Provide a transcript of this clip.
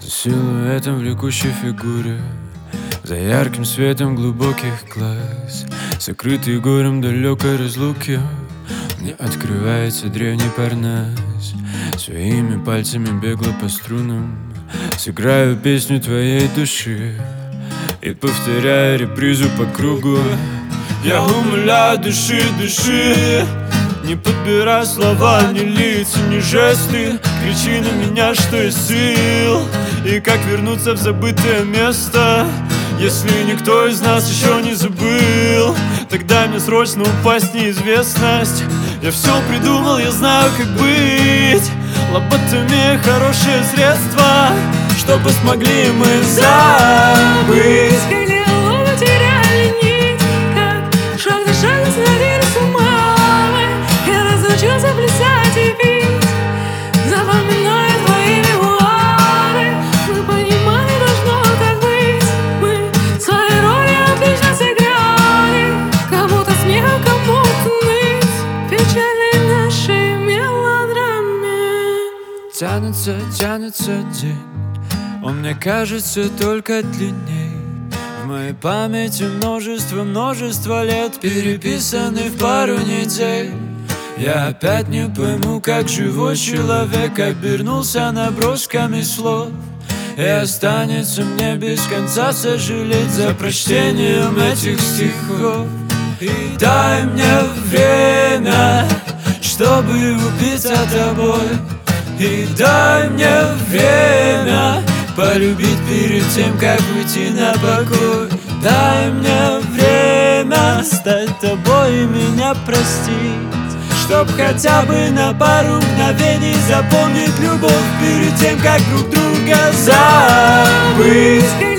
силуэтом влекущей фигуре, за ярким светом глубоких глаз, сокрытый горем далекой разлуки, мне открывается древний Парнас. Своими пальцами бегло по струнам сыграю песню твоей души и повторяю репризу по кругу. Я умоляю, дыши, дыши, не подбирай слова, ни лица, ни жесты. Кричи на меня, что есть сил, и как вернуться в забытое место, если никто из нас еще не забыл. Тогда мне срочно упасть в неизвестность. Я все придумал, я знаю, как быть. Лоботомия — хорошее средство, чтобы смогли мы забыть. Плясать и пить, запоминая твои мемуары. Мы понимали, должно так быть. Мы свои роли отлично сыграли, кому-то смех, кому-то ныть, печали нашей мелодраме. Тянется, тянется день, он мне кажется только длинней. В моей памяти множество лет, переписаны в пару недель. Я опять не пойму, как живой человек обернулся набросками слов, и останется мне без конца сожалеть за прочтением этих стихов. И дай мне время, чтобы упиться тобой, и дай мне время полюбить перед тем, как уйти на покой. Дай мне время стать тобой и меня простить, чтоб хотя бы на пару мгновений запомнить любовь перед тем, как друг друга забыть.